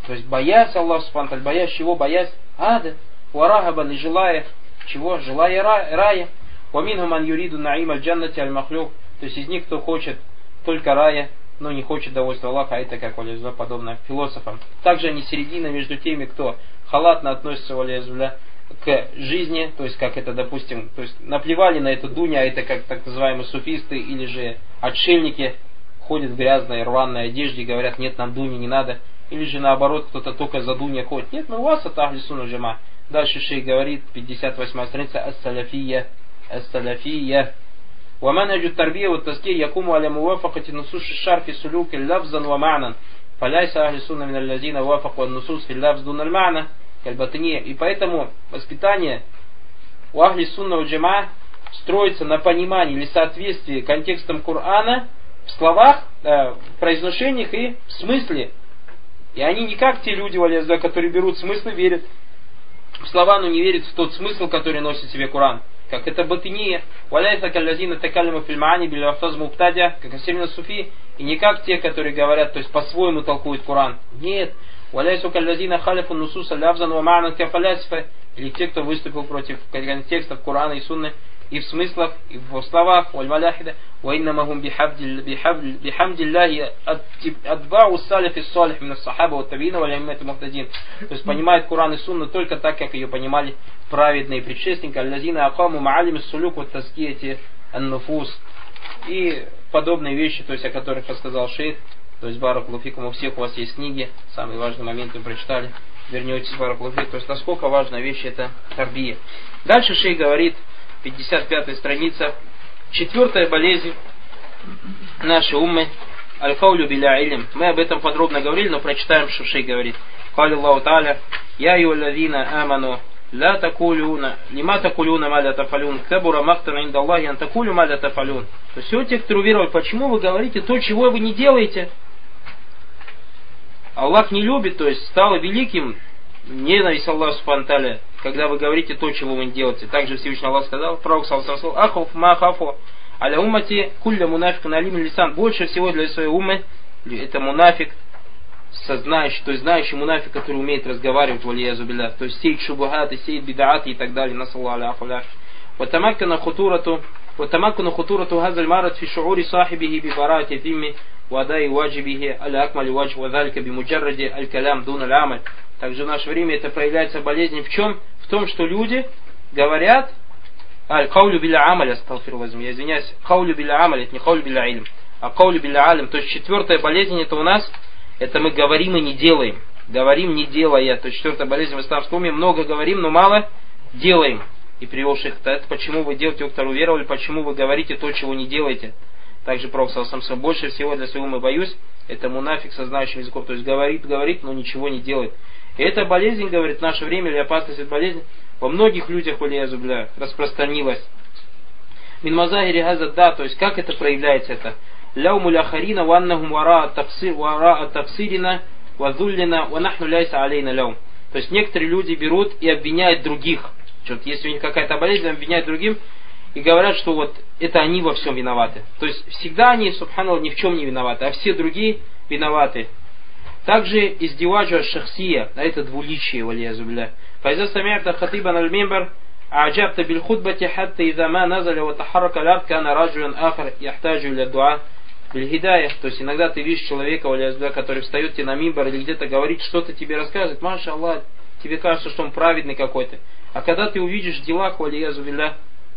То есть боясь Аллаха субхану ва тааля, боясь чего? Боясь ада. Варахабан, и желая чего? Желая рая. Ваминхум ан юриду наим аль-джаннати аль-махлюк. То есть из них, кто хочет только рая, но не хочет довольства Аллаха, а это как валязуля подобно философам. Также они середина между теми, кто халатно относится валязуля к жизни, то есть как это, допустим, то есть наплевали на эту дунью, а это как так называемые суфисты или же отшельники ходят в грязной рваной одежде и говорят, нет, нам дуни не надо. Или же наоборот, кто-то только за дунья ходит. Нет, мы у вас это ахли сунна джама. Дальше шейх говорит, 58 страница, ас-салафия. Ас-салафия. ومنهج التربية والتزكية يقوم على موافقة نصوص الشرع في سلوك لفظا ومعنى فليس أهل السنة من الذين وافقوا النصوص في اللفظ دون المعنى كالباطنية. И поэтому воспитание у ахли сунна джама строится на понимании или соответствии контекстам Корана в словах, в произношениях и в смысле. И они не как те люди, которые берут смыслы, верят в слова, но не верят в тот смысл, который носит в себе Коран. Как это батыния, валяйса каллазина такалиму фильмаани биляфтаз муктадя, как асимна суфи, и не как те, которые говорят, то есть по-своему толкуют Коран. Нет. Валяйсу каллазина халифу нусуса лявзан ва ма'нан кафалясифа, или те, кто выступил против контекстов Корана и Сунны, и в смыслах, и в словах, валь-маляхида, وإنما بحمد الله أتباع السلف الصالح من الصحابة والتابعين والأئمة المهتدين. То есть понимает Коран и Сунну только так, как ее понимали праведные предшественники, аллазина акаму маалим ис-сулюк ва таскияти ан-нуфус. И подобные вещи, то есть о которых рассказал шейх, то есть баракаллаху фикум, у всех у вас есть книги, самые важные моменты вы прочитали, вернетесь баракаллаху фикум. То есть насколько важная вещь это тарбия. Дальше шейх говорит, 55-я страница, 4-я болезнь нашей уммы, аль-каулю биля илм. Мы об этом подробно говорили, но прочитаем, что шейх говорит. Кали Аллаху Тааля, я айюллазина аману, ла такулюна, лима такулюна ма ля тафалюн, кабура мактана инда Аллахи ан такулю ма ля тафалюн. То есть все те, кто уверовали, почему вы говорите то, чего вы не делаете? Аллах не любит, то есть стало великим ненависть Аллаха субхану ва тааля, когда вы говорите то, чего вы не делаете. Также Всевышний Аллах сказал, пророк саллаллаху ахуф ма хафу аля уммати кулля мунафикун алим лисан. Больше всего для своей уммы это мунафик, сознающий, то есть знающий мунафик, который умеет разговаривать, валиязу билlah, то есть сеять шубухаты, сеять бидааты и так далее. Насаллаху аляху. Ватамаккана хутурату хазаль марат фи шуури сахибихи би барати фимми вадай ваджибихи аля акмали вадж вадалька би муджарради аль калям дун аль амаль. Также в наше время это проявляется болезнь в чем? В том, что люди говорят каулю биля амаль, я извиняюсь, каулю биля амаль, это не каулю биля илм, а каулю биля алим. То есть 4-я болезнь это у нас, это мы говорим и не делаем. Говорим, не делая. То есть 4-я болезнь в исламском уме, много говорим, но мало делаем. И привел шейх, это почему вы делаете, кто уверовали, почему вы говорите то, чего не делаете. Также пророк саллаллаху больше всего для своего умы боюсь, это мунафик со знающим языком, то есть говорит, но ничего не делает. И эта болезнь, говорит, в наше время, или опасность этой болезни, во многих людях, валиязу билlah, распространилась. Мин мазахири газа, да, то есть как это проявляется это? Ляуму ляхарина ваннахум вара таксирина вазуллина ванахну ляйса алейна ляум. То есть некоторые люди берут и обвиняют других. Если у них какая-то болезнь, обвиняют другим и говорят, что вот это они во всем виноваты. То есть всегда они, субханаллах, ни в чем не виноваты, а все другие виноваты. Также издиваджу шахсия, а это двуличие, валиязу билlah. Файза сами'та хатибан аль-мимбар, а'джабта биль-худбати хатта иза ма назаля ва тахаррака л'ард кана раджулян ахар яхтаджу ля дуа биль-хидая. То есть иногда ты видишь человека, валиязу билlah, который встает тебе на мимбар или где-то говорит, что-то тебе рассказывает, маша Аллах, тебе кажется, что он праведный какой-то. А когда ты увидишь дела, валиязу билlah,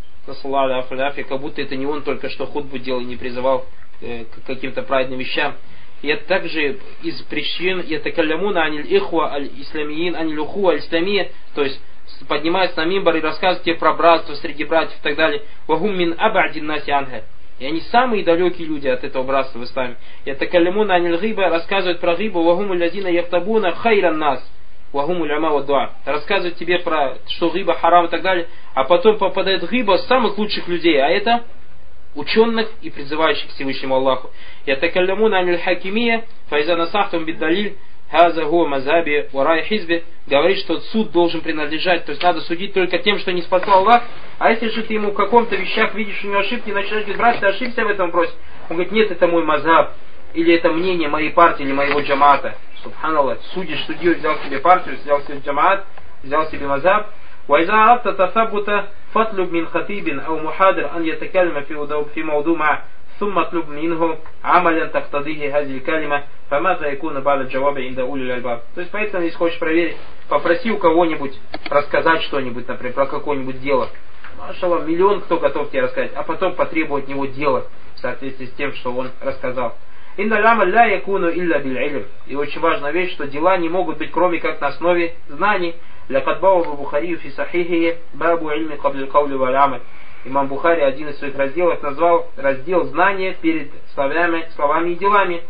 как будто это не он только что худбу делал и не призывал к каким-то праведным вещам. И это также из причин ятакаллямуна аниль ихва аль-исламиин аниль ухуа аль-исламия, то есть поднимаются на мимбар и рассказывают тебе про братство среди братьев и так далее. Вахум мин абадин наси анха. И они самые далекие люди от этого братства в исламе. Ятакаллямуна аниль гиба, рассказывают про гибу, вахум аль-ладина яхтабуна хайран нас. Вахум уль-ама ва дуа. Рассказывают тебе про что гиба харам и так далее, а потом попадает гиба самых лучших людей, а это ученых и призывающих к Всевышнему Аллаху. Ятакаллямуна аниль хакимия, файза насахтум биддалиль, хаза хуа мазаби варай хизби. Говорит, что суд должен принадлежать, то есть надо судить только тем, что не спасал Аллах. А если же ты ему в каком-то вещах видишь у него ошибки, начинаешь говорить, брат, ты ошибся в этом вопросе. Он говорит, нет, это мой мазаб, или это мнение моей партии или моего джамаата. Субханаллах, судишь судью, взял себе партию, взял себе джамаат, взял себе мазаб. وإذا أردت تثبت فاطلب من خطيب أو محاضر أن يتكلم في موضوع معه ثم اطلب منه عملا تقتضيه هذه الكلمة فماذا يكون بعد الجواب عند أولي الألباب. То есть поэтому, если хочешь проверить, попроси у кого-нибудь рассказать что-нибудь, например, про какое-нибудь дело. Машаллах, миллион кто готов тебе рассказать, а потом потребовать от него дело в соответствии с тем, что он рассказал. Инна лямаль ля якуну илля биль илм. И очень важная вещь, что дела не могут быть кроме как на основе знаний. Лякад баву Бухари фи сахихи бабу ильми кабли каули валь амаль. Имам Бухари один из своих разделов назвал раздел знания перед словами и делами.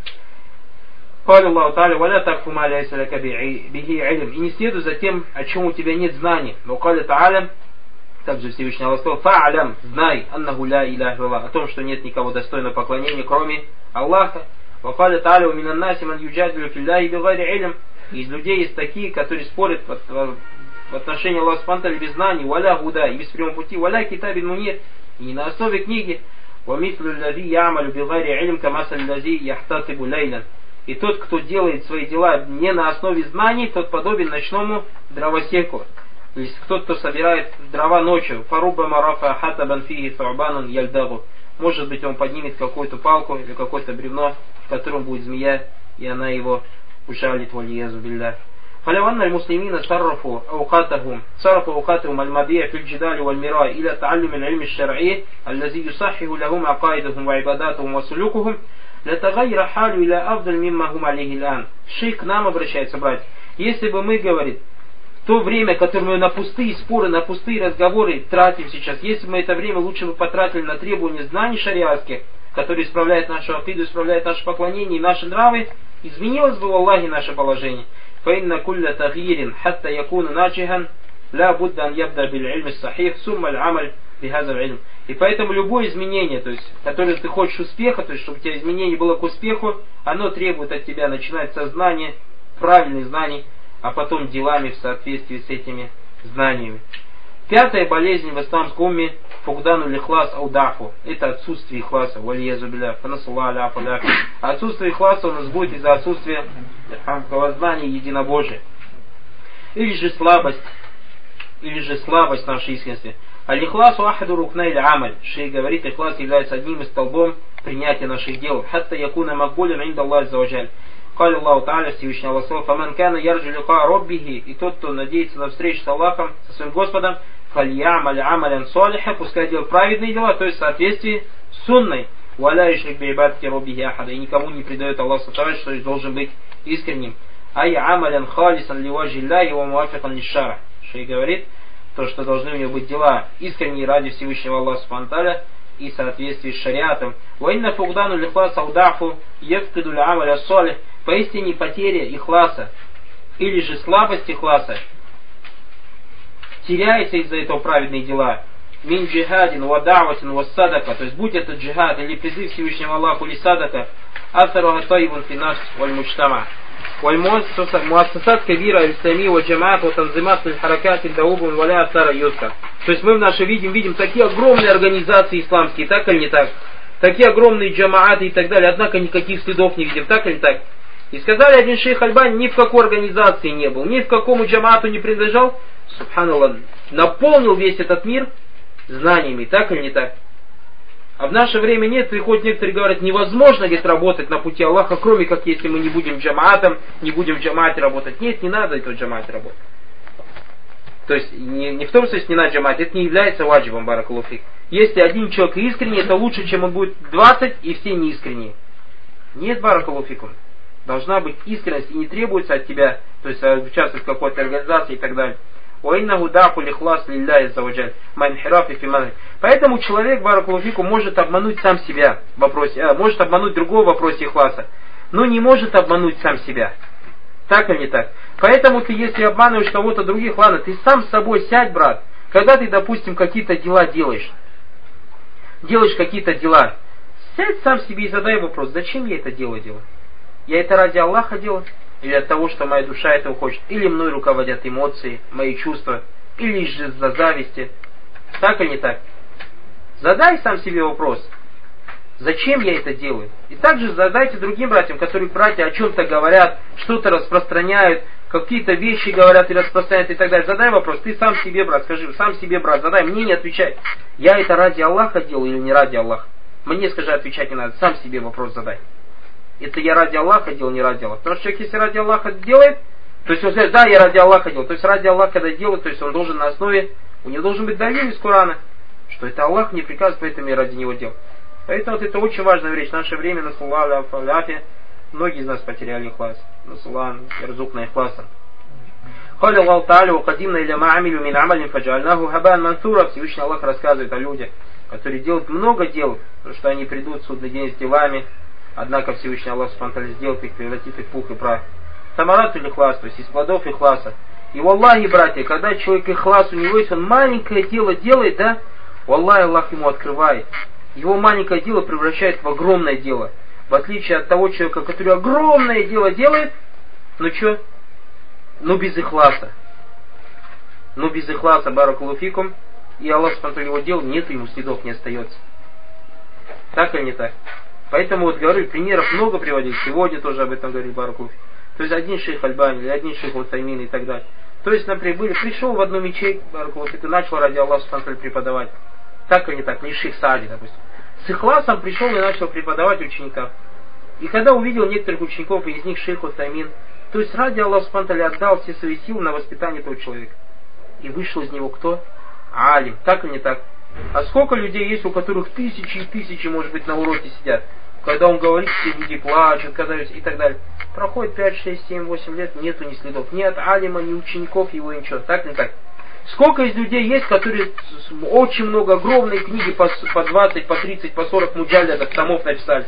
Кали Аллаху Тааля валя такфу ма ляйса ляка бихи илм. И не следуй за тем, о чем у тебя нет знаний. Но кали Тааля, также Всевышний Аллах сказал, фа'алям, знай, аннаху ля иляха илlallah, о том, что нет никого достойного поклонения, кроме Аллаха. Вакаля Тааля у минаннаси ман юджадилю филляхи бигайри илм. Из людей есть такие, которые спорят в отношении Аллаха Субхану ва Тааля без знаний, валя гуда, и без прямого пути, валя китабин мунир, и не на основе книги. Вамислю лади ямалю бигайри илм камасаль лади яхтатибу лейлян. И тот, кто делает свои дела не на основе знаний, тот подобен ночному дровосеку. То есть кто собирает дрова ночью. Фаруба марафа хатабан фиги фа'банун яльдагу. Может быть, он поднимет какую-то палку или какое-то бревно, в котором будет змея, и она его ужалит, валиязу билля. فلو أن المسلمين صرفوا أوقاتهم المضيع في الجدال والمراء إلى تعلم العلم الشرعي الذي يصحح لهم عقائدهم وعباداتهم وسلوكهم لتغير حال إلى أفضل مما هم عليه الآن. Шейх к нам обращается, братья. Если бы мы, говорит, то время, которое мы на пустые споры, на пустые разговоры тратим сейчас, если бы мы это время лучше бы потратили на требования знаний шариатских, которые исправляют нашу акиду, исправляют наше поклонение и наши нравы, изменилось бы в Аллахе наше положение. فإن كل تغيير حتى يكون ناجحا لا بد أن يبدأ بالعلم الصحيح ثم العمل بهذا العلم. И поэтому любое изменение, то есть, которое ты хочешь успеха, то есть, чтобы у тебя изменение было к успеху, оно требует от тебя начинать со знания, правильных знаний, а потом делами в соответствии с этими знаниями. Пятая болезнь в исламском умме фугдану лихлас аудафу. Это отсутствие ихласа. Валиязу билля. Отсутствие ихласа у нас будет из-за отсутствия знания единобожия. Или же слабость нашей искренности. Аль-ихласу ахаду рукна или амаль. Шейх говорит, ихлас является одним из столбом принятия наших дел. Хатта якуна макбулин инда Аллах аззаваджаль. Кали Аллаху Тааля, Всевышний Аллах сказал, фаман кана ярджу лиха роббихи, и тот, кто надеется на встречу с Аллахом, со своим Господом, фальямаль амалян солиха, пускай делает праведные дела, то есть в соответствии с сунной. Валя ишрик биибадки роббихи ахада, и никому не предает Аллах Субхану, что должен быть искренним. Ай амалян халисан ливаджи Аллахи ва муафикан лишшара. Шейх говорит, то, что должны у него быть дела искренние ради Всевышнего Аллаха Субхану Тааля и в соответствии с шариатом. Ва инна фугдану лихлас аудафу яфкиду ля амаля солих. Поистине потеря ихласа или же слабость ихласа теряется из-за этого праведные дела. Мин джихадин ва да'ватин ва садака, то есть будь это джихад или призыв Всевышнего Аллаху или садака, асаруха тайбун фи нафс валь муджтама. Валь муассасат кабира аль-ислами ва джамаат ва танзимат аль-харакат аль-даубун ва ля асара юска. То есть мы в нашем видим такие огромные организации исламские, так или не так? Такие огромные джамааты и так далее, однако никаких следов не видим, так или не так? И сказали, один шейх Альбани ни в какой организации не был, ни в какому джамаату не принадлежал. Субханаллах, наполнил весь этот мир знаниями, так или не так? А в наше время нет, и хоть некоторые говорят, невозможно ведь работать на пути Аллаха, кроме как если мы не будем джамаатом, не будем в джамаате работать. Нет, не надо этого джамаате работать. То есть не в том смысле не надо джамаат, это не является ваджибом, баракаллаху фик. Если один человек искренний, это лучше, чем он будет 20 и все неискренние. Нет, баракаллаху фикум. Должна быть искренность и не требуется от тебя, то есть участвовать в какой-то организации и так далее. Поэтому человек, баракаллаху фикум, может обмануть сам себя в вопросе, может обмануть другого в вопросе ихласа, но не может обмануть сам себя. Так или не так? Поэтому ты, если обманываешь кого-то других, ладно, ты сам с собой сядь, брат. Когда ты, допустим, какие-то дела делаешь какие-то дела, сядь сам себе и задай вопрос, зачем я это дело делаю? Я это ради Аллаха делаю? Или от того, что моя душа этого хочет? Или мной руководят эмоции, мои чувства? Или же из-за зависти? Так или не так? Задай сам себе вопрос. Зачем я это делаю? И также задайте другим братьям, которые братья о чем-то говорят, что-то распространяют, какие-то вещи говорят и распространяют и так далее. Задай вопрос, ты сам себе, брат, скажи, сам себе, брат, задай, мне не отвечай. Я это ради Аллаха делал или не ради Аллаха? Мне, скажи, отвечать не надо, сам себе вопрос задай. Это я ради Аллаха делал, не ради Аллаха. Потому что человек, если ради Аллаха делает, то есть он скажет, да, я ради Аллаха делал. То есть ради Аллаха, когда делает, то есть он должен на основе, у него должен быть далиль из Корана, что это Аллах мне приказывает, поэтому я ради него делал. Поэтому вот это очень важная вещь. В наше время, насаллаху аляфи, многие из нас потеряли ихлас. Насаллаху ярзукна ихласа. Халя Аллаху Та'аля, вакадимна иля ма'амилю мин амалин фаджальнаху хабан мансура. Всевышний Аллах рассказывает о людях, которые делают много дел, потому что они придут в судный день с делами, однако Всевышний Аллах Субхану сделает их, превратит их в пух и прах. Самарат или ихлас, то есть из плодов ихласа. И валлахи, братья, когда человек ихлас у него есть, он маленькое дело делает, да, валлахи, Аллах ему открывает. Его маленькое дело превращает в огромное дело. В отличие от того человека, который огромное дело делает, ну что? Ну без ихласа. Ну без ихласа, баракаллаху фикум. И Аллах смотрит его дел, нет, ему следов не остается. Так или не так? Поэтому вот говорю, примеров много приводил. Сегодня тоже об этом говорил баракаллаху. То есть один шейх Альбани, или один шейх Утаймин и так далее. То есть, например, пришел в одну мечеть, баракаллаху, и начал ради Аллаха преподавать. Так или не так, не шейх Саади, допустим. С ихласом пришел и начал преподавать ученикам. И когда увидел некоторых учеников, и из них шейх Утаймин, то есть ради Аллаха Субхану отдал все свои силы на воспитание этого человека. И вышел из него кто? Алим. Так или не так? А сколько людей есть, у которых тысячи и тысячи, может быть, на уроке сидят? Когда он говорит, все люди плачут, кадаются и так далее. Проходит 5, 6, 7, 8 лет, нету ни следов. Ни от алима, ни учеников его, ничего. Так или не так? Сколько из людей есть, которые очень много, огромные книги по 20, по 30, по 40 муджалядов, томов написали.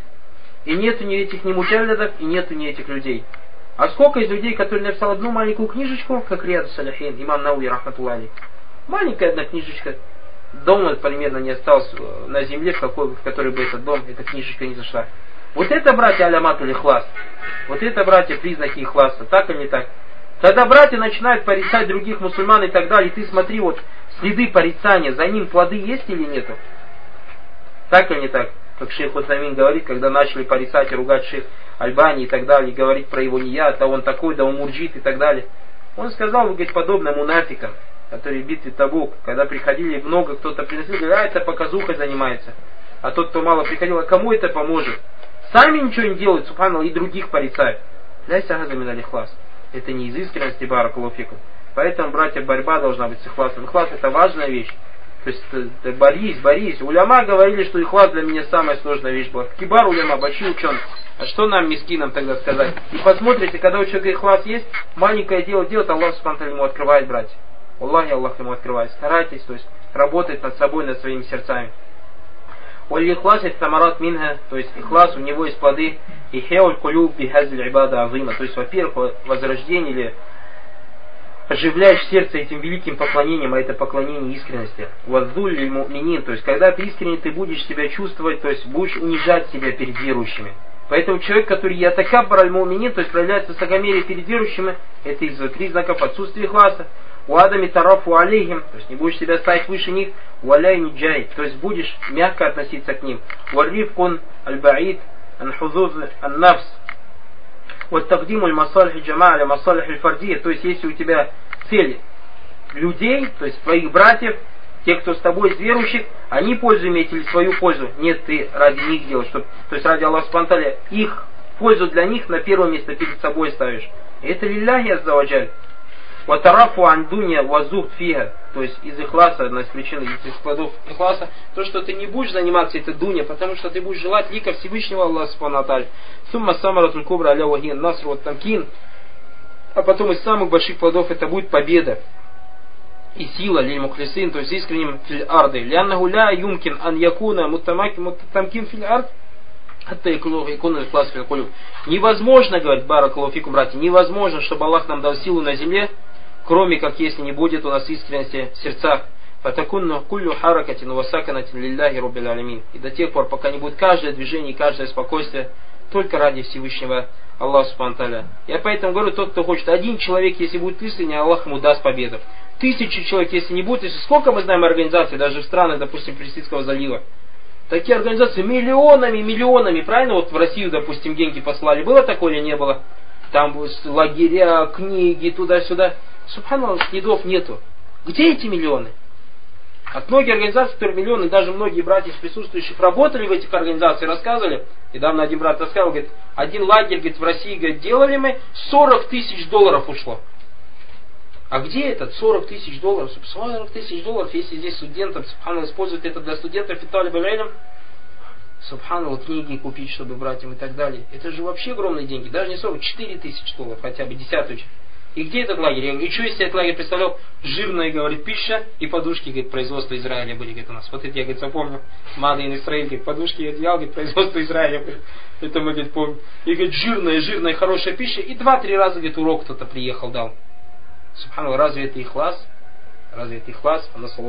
И нету ни этих ни муджалядов, и нету ни этих людей. А сколько из людей, которые написал одну маленькую книжечку, как Риад Салихин, имам Науи, рахматуллахи. Маленькая одна книжечка. Дома примерно не осталось на земле, в которой бы этот дом, эта книжечка не зашла. Вот это, братья, алямат или ихлас. Вот это, братья, признаки ихласа. Так или не так? Когда братья начинают порицать других мусульман и так далее, ты смотри, вот следы порицания, за ним плоды есть или нету? Так или не так? Как шейх Утаймин говорит, когда начали порицать и ругать шейх Альбани и так далее, говорить про его ният, да он такой, да он мурджит и так далее. Он сказал, вы говорит, подобно мунафикам, которые в битве Табук, когда приходили много, кто-то приносил, говорит, а это показухой занимается. А тот, кто мало приходил, а кому это поможет? Сами ничего не делают, субханаллах, и других порицают. Ляйся газа мин аль-ихлас. Это не из искренности, баракаллаху фикум. Поэтому, братья, борьба должна быть с ихласом. Ихлас это важная вещь. То есть, борись. Уляма говорили, что ихлас для меня самая сложная вещь была. Кибар уляма, большие ученые. А что нам, мискинам, тогда сказать? И посмотрите, когда у человека ихлас есть, маленькое дело делает, Аллах субхану ему открывает, братья. Аллах ему открывает. Старайтесь, то есть, работать над собой, над своими сердцами. Уль-ихлас это самарат минха, то есть ихлас, у него есть плоды, и хеуль кулюб бихазиль ибада азима, то есть, во-первых, возрождение или оживляешь сердце этим великим поклонением, а это поклонение искренности. Ваззуль лиль му'минин, то есть, когда ты искренне, ты будешь себя чувствовать, то есть, будешь унижать себя перед верующими. Поэтому человек, который ятакаббар аль-му'минин, то есть, проявляет высокомерие перед верующими, это из признаков отсутствия ихласа. У адами тарафу алейхим, то есть не будешь себя ставить выше них, уаляй ниджай, то есть будешь мягко относиться к ним. Уаррифкун аль-баид ан-хузуз ан-нафс. Вот тагдиму аль-масалих джама аля масалих аль-фардия, то есть если у тебя цель людей, то есть твоих братьев, тех, кто с тобой из верующих, они пользу имеют или свою пользу? Нет, ты ради них делаешь, то есть ради Аллаха субхану ва тааля, их пользу для них на первое место перед собой ставишь. И это лилляхи азза ва джаль. Ватарафу андунья вазухт фига, то есть из ихласа, одна из причин, из плодов ихласа, то, что ты не будешь заниматься этой дунья, потому что ты будешь желать лика Всевышнего Аллаха субхану ва тааля. Сумма самаратуль кубра аля вахин наср вот тамкин, а потом из самых больших плодов это будет победа и сила лиль мухлисин, то есть искренним филь арды. Ляннаху ля юмкин ан якуна муттамкин филь ард. Невозможно, говорит баракаллаху фикум, братья, невозможно, чтобы Аллах нам дал силу на земле, кроме как если не будет у нас искренности в сердцах. Фатакунну куллю харакатин васаканатин лилляхи руббил алямин. И до тех пор, пока не будет каждое движение и каждое спокойствие только ради Всевышнего Аллаха субхану ва тааля. Я поэтому говорю, тот, кто хочет, один человек, если будет искренне, Аллах ему даст победу. 1000 человек, если не будет, если сколько мы знаем организаций, даже в странах, допустим, Персидского залива, Такие организации миллионами, правильно? Вот в Россию, допустим, деньги послали. Было такое или не было? Там лагеря, книги, туда-сюда. Субханаллах, следов нету. Где эти миллионы? От многих организаций, которые миллионы, даже многие братья из присутствующих работали в этих организациях, рассказывали. Недавно один брат рассказывал, говорит, один лагерь, говорит, в России, говорит, делали мы, $40 тысяч ушло. А где этот $40 тысяч? $40 тысяч, если здесь студентам, субханаллах, используют это для студентов и талиб-аль-илм, субханаллах, книги купить, чтобы братьям и так далее. Это же вообще огромные деньги. Даже не $40, $4 тысячи хотя бы, десятую часть. И где этот лагерь? Я говорю, и что если этот лагерь представлял? Жирная, говорит, пища и подушки, говорит, производство Израиля были, говорит, у нас. Вот это я, говорит, запомнил. Мады и Израиль, говорит, подушки и одеял, говорит, производство Израиля были. Это мы, говорит, помним. И, говорит, жирная, хорошая пища. И 2-3 раза, говорит, урок кто-то приехал, дал. Субханаллах, разве это ихлас? Разве это ихлас?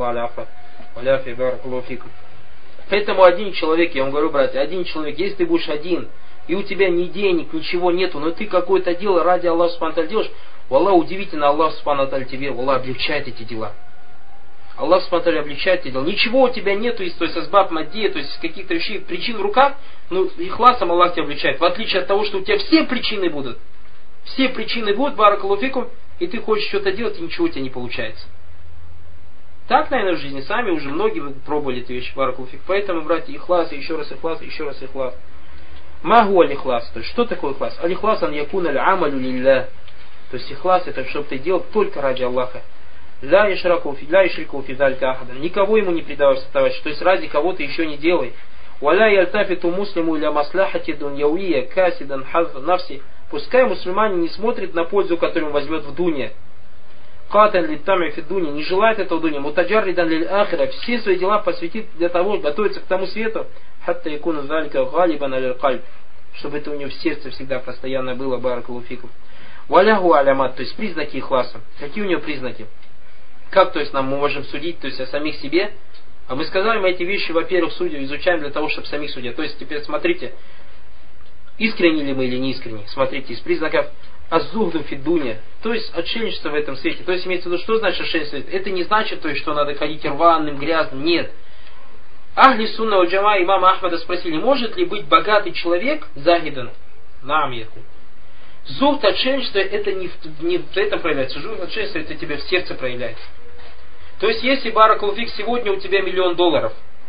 Поэтому один человек, я вам говорю, братья, один человек, если ты будешь один, и у тебя ни денег, ничего нету, но ты какое-то дело ради Аллаха субхану ва тааля делаешь, Аллах удивительно, Аллах субхану ва тааля тебе, Аллах облегчает эти дела. Аллах субхану ва тааля облегчает эти дела. Ничего у тебя нету, то есть асбаб маддия, то есть каких-то вещей, причин в руках, ну, ихласом Аллах тебя облегчает. В отличие от того, что у тебя все причины будут. Все причины будут, баракаллаху фикум, и ты хочешь что-то делать, и ничего у тебя не получается. Так, наверное, в жизни сами уже многие пробовали эти вещи, баракаллаху фикум. Поэтому, братья, ихлас, еще раз ихлас, еще раз ихлас. Магу аль-ихлас. То есть, что такое ихлас? Аль-ихлас ан якун аль-амалю лилля. То есть, ихлас, это чтобы ты делал только ради Аллаха. Ля ишраку фидалька ахадан. Никого ему не предавайся, товарищ. То есть, ради кого-то еще не делай. Валя яльтафиту муслиму иля маслахати дуньяуия касидан хазф нафси. Пускай мусульманин не смотрит на пользу, которую он возьмет в дуне. Катан литтами фидуни, не желает этого дуни. Мутаджарридан лиль ахира. Все свои дела посвятит для того, готовиться к тому свету. Хатта якуна залика галибан аль кальб. Чтобы это у него в сердце всегда постоянно было, баракаллаху фикум. Валяху алямат, то есть признаки ихласа. Какие у него признаки? Как, то есть, мы можем судить, то есть, о самих себе? А мы сказали, мы эти вещи, во-первых, изучаем для того, чтобы самих судить. То есть, теперь смотрите, искренне ли мы или не искренне. Смотрите, из признаков аззухду фиддуня, то есть отшельничество в этом свете. То есть имеется в виду, что значит отшельничество? Это не значит, то есть, что надо ходить рваным, грязным. Нет. Ахли сунна валь джама имама Ахмада спросили, может ли быть богатый человек захидан? Нам яху. Зухд отшельничества это не в этом проявляется. Зухд отшельничества это тебе в сердце проявляется. То есть если, баракаллаху фик, сегодня у тебя $1 миллион,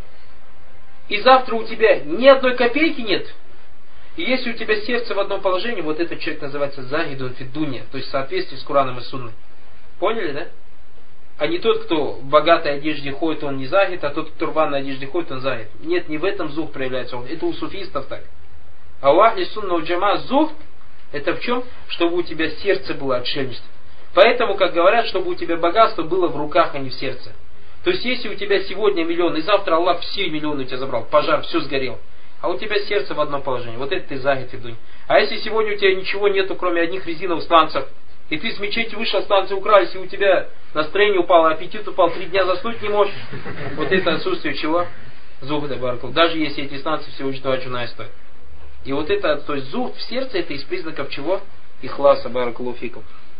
и завтра у тебя ни одной копейки нет, и если у тебя сердце в одном положении, вот этот человек называется захидун фиддуня, то есть в соответствии с Кураном и Сунной. Поняли, да? А не тот, кто в богатой одежде ходит, он не захид, а тот, кто в рваной одежде ходит, он захид. Нет, не в этом зухд проявляется. Это у суфистов так. А у ахли сунна валь джама зухд, это в чем? Чтобы у тебя сердце было отшельничество. Поэтому, как говорят, чтобы у тебя богатство было в руках, а не в сердце. То есть, если у тебя сегодня миллион, и завтра Аллах все миллионы у тебя забрал, пожар, все сгорел, а у тебя сердце в одном положении, вот это ты захид и дунь. А если сегодня у тебя ничего нету, кроме одних резиновых станцев, и ты с мечети вышел, станции укрались, и у тебя настроение упало, аппетит упал, 3 дня заснуть не можешь, вот это отсутствие чего? Зухда, баракаллаху. Даже если эти станции всего лишь 2 джуная стоят. И вот это, то есть зухд в сердце, это из признаков чего? Ихласа, баракаллаху фикум.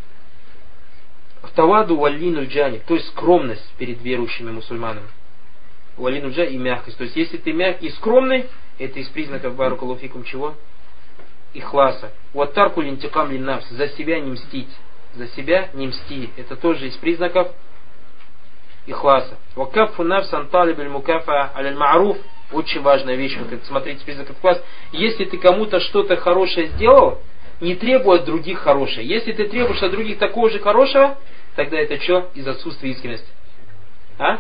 Таваду валлину джани, то есть скромность перед верующими мусульманами. Валлину джани и мягкость. То есть если ты мягкий и скромный, это из признаков, баракаллаху фикум, чего? Ихласа. Уаттарку линтикам линнафс, за себя не мстить. За себя не мсти. Это тоже из признаков ихласа. Вакафу нафс анталиб аль-мукафа аль-ма'руф. Очень важная вещь, вот это, смотрите, признак ихласа. Если ты кому-то что-то хорошее сделал, не требуй от других хорошее. Если ты требуешь от других такого же хорошего, тогда это что? Из отсутствия искренности. А?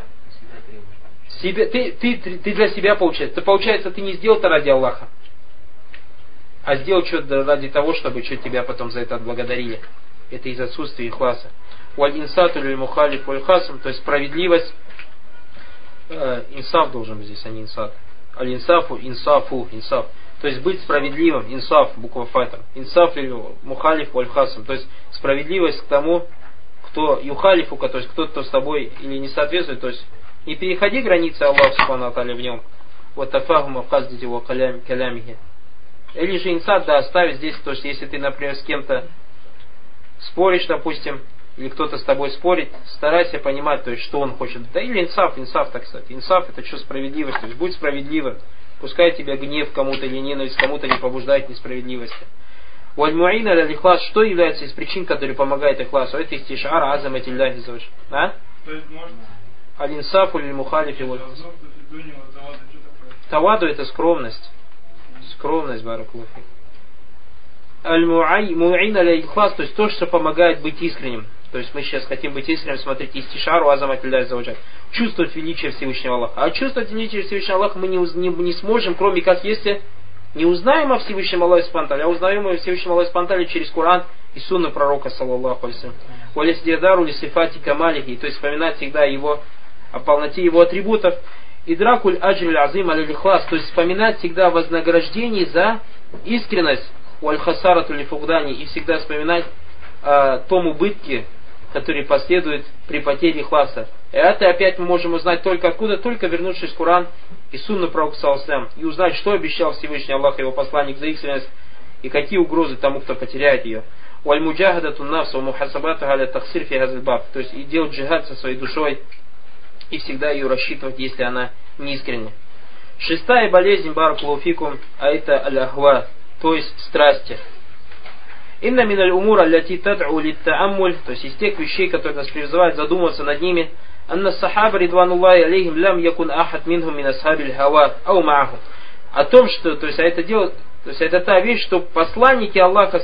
Ты для себя получается. Получается, ты не сделал это ради Аллаха, а сделал что-то ради того, чтобы что тебя потом за это отблагодарили. Это из отсутствия ихласа. Валь инсату лиль мухалиф валь хасм, то есть справедливость. Инсаф должен быть здесь, а не инсат. Аль инсафу, инсаф. То есть быть справедливым, инсаф, буква фатр. Инсаф лиль мухалиф валь хасм, то есть справедливость к тому, кто юхалифу, то есть кто-то с тобой или не соответствует, то есть не переходи границы Аллаха субхану ва тааля в нем. Вот тафахума каздити ва калямихи. Или же инсад, да, оставить здесь, то есть если ты, например, с кем-то споришь, допустим, или кто-то с тобой спорит, старайся понимать, то есть, что он хочет. Да или инсаф, так сказать. Инсаф это что, справедливость. То есть будь справедливым. Пускай тебя гнев кому-то или ненависть кому-то не побуждает несправедливости. Валь-муаина аль-ихлас, что является из причин, которые помогают ихласу? Это истишар азамати Аллахи зауж. А? То есть можно... Аль-инсафу лиль-мухалифи. Таваду это скромность. Скромность, баракулуфи. Аль-муаина аль-ихлас, то есть то, что помогает быть искренним. То есть мы сейчас хотим быть искренним, смотрите, истишару азамати Аллахи зауж. Чувствовать величие Всевышнего Аллаха. А чувствовать величие Всевышнего Аллаха мы не сможем, кроме как если не узнаем о Всевышнем Аллахе Субхану, а узнаем о Всевышнем Аллахе Субхану через Коран и сунну пророка, саллаллаху алейхи вассалям. То есть вспоминать всегда о полноте его атрибутов. Идракуль аджриль азим аль-ихлас, то есть вспоминать всегда о вознаграждении за искренность, уаль-хасарату ли-фугдани, и всегда вспоминать о том убытке, который последует при потере ихласа. И это опять мы можем узнать только откуда, только вернувшись в Коран и сунну пророка саллаллаху, и узнать, что обещал Всевышний Аллах и его посланник за искренность, и какие угрозы тому, кто потеряет ее. Уаль-муджахадату нафса мухасабату аля таксир фи хазаль баб, то есть и делать джихад со своей душой, и всегда ее рассчитывать, если она неискренне. Шестая болезнь, баракулуфикум, а это аль-ахва, то есть страсти. Инна миналь умура аллати тад'у лит-тааммуль, то есть из тех вещей, которые нас призывают задуматься над ними, анна сахаба ридвануллахи алейхим лям якун ахад минхум мин асхабиль хава ау мааху. О том, что, то есть это дело, то есть это та вещь, что посланники Аллаха,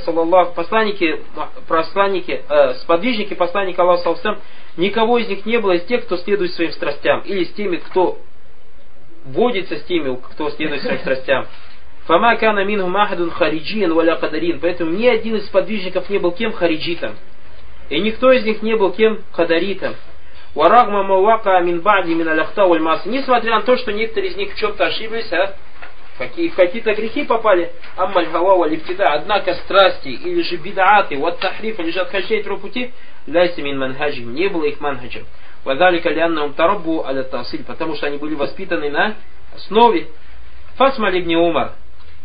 сподвижники посланника Аллаха, саллаллаху, никого из них не было из тех, кто следует своим страстям, или с теми, кто водится с теми, кто следует своим страстям. Фама кана минхум ахадун хариджиен валя кадарин. Поэтому ни один из сподвижников не был кем хариджитом. И никто из них не был кем кадаритом. Варагма мавака мин ба'ди мин аляхта валь мас. Несмотря на то, что некоторые из них в чем-то ошиблись, в какие-то грехи попали, аммаль хава валь ифтида. Однако страсти, или же бидааты, ват тахриф, или же отхождение от пути, ляйся мин манхаджим. Не было их манхаджем. Вадалика лианнаум тараббу аля тасиль. Потому что они были воспитаны на основе. Фасма либни Умар.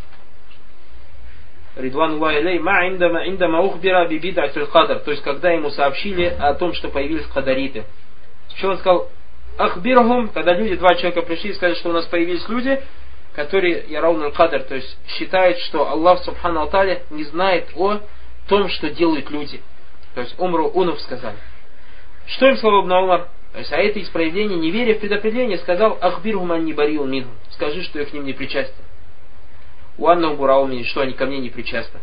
Ридвануллахи алейхи, индама ухбира би бид'атиль кадр, то есть когда ему сообщили о том, что появились кадариты. Что он сказал? Ахбирхум, когда два человека пришли и сказали, что у нас появились люди, которые яраунул кадр, то есть считают, что Аллах субхану аталя не знает о том, что делают люди. То есть умру унув сказали. Что им сказал Ибн Умар? То есть, а это из проявления неверия в предопределение, сказал ахбирхум анни бариун минхум, скажи, что я к ним не причастен. Уаннахум бурау, что они ко мне не причастны.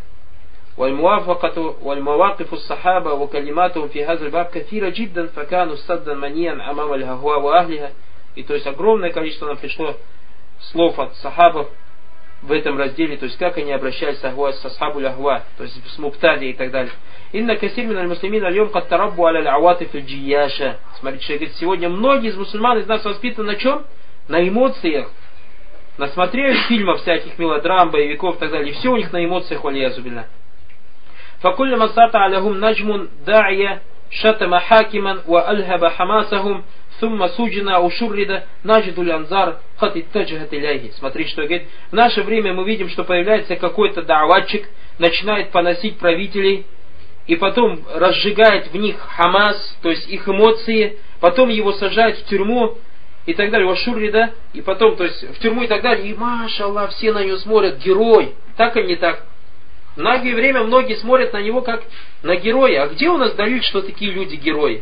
Валь-мавакифу ссахаба ва калиматухум фи хазаль баб кафира джиддан факану саддан маниян амам аль-хахва ва ахлиха. И то есть огромное количество нам пришло слов от сахабов в этом разделе, то есть как они обращались с асхабу лахва, то есть с муптади и так далее. Инна касир мин аль-муслимин аль-йом кад тараббу аля аль-аватиф аль-джияша. Смотрите, что говорит, сегодня многие из мусульман из нас воспитаны на чем? На эмоциях. Насмотрели фильмов всяких, мелодрам, боевиков и так далее. И все у них на эмоциях, валиязубилля. Факулля масата аляхум наджмун да'я шатама хакиман ва альхаба хамасахум сумма суджина ушуррида наджидуль анзар хатиттаджахат иляйхи. Смотри, что говорит. В наше время мы видим, что появляется какой-то да'ватчик, начинает поносить правителей, и потом разжигает в них хамас, то есть их эмоции, потом его сажают в тюрьму, и так далее, вашуррида, и потом, то есть в тюрьму и так далее, и машаллах, все на него смотрят, герой, так или не так. В многое время многие смотрят на него как на героя. А где у нас далиль, что такие люди герои,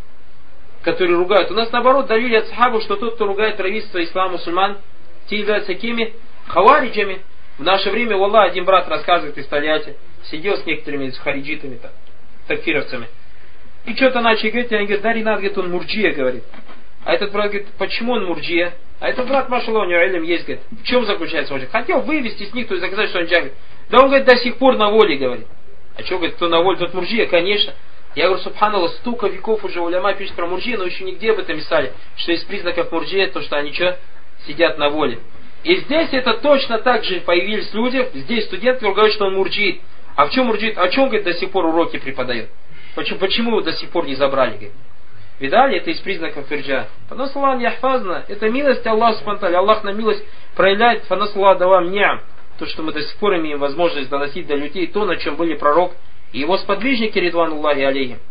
которые ругают? У нас наоборот далиль от сахабов, что тот, кто ругает правительство ислама, мусульман, те являются кеми? Хавариджами. В наше время, валлах, один брат рассказывает из Тольятти, сидел с некоторыми хариджитами, такфировцами, и что-то начали говорить, и они говорят, да, Ринат, говорит, он мурджия, говорит. А этот брат говорит, почему он мурджия? А этот брат, машаллах, у него илм есть, говорит, в чем заключается мурджия? Хотел вывести с них, то есть доказать, что он джагит. Да он, говорит, до сих пор на воле, говорит. А что, говорит, кто на воле, тот мурджия? Конечно. Я говорю, субханаллах, столько веков уже уляма пишет про мурджия, но еще нигде об этом писали, что из признаков мурджия, то, что они что, сидят на воле. И здесь это точно так же появились люди, здесь студенты, которые говорят, что он мурджиит. А в чем мурджиит? О чем, говорит, до сих пор уроки преподает? Почему его до сих пор не забрали, говорит? Видали, это из признаков ирджа. Фанасаллах яхфазна, это милость Аллаха субхану. Аллах на милость проявляет, фанасаллах давам ням. То, что мы до сих пор имеем возможность доносить до людей, то, на чем были пророк и его сподвижники, ридвануллахи алейхим.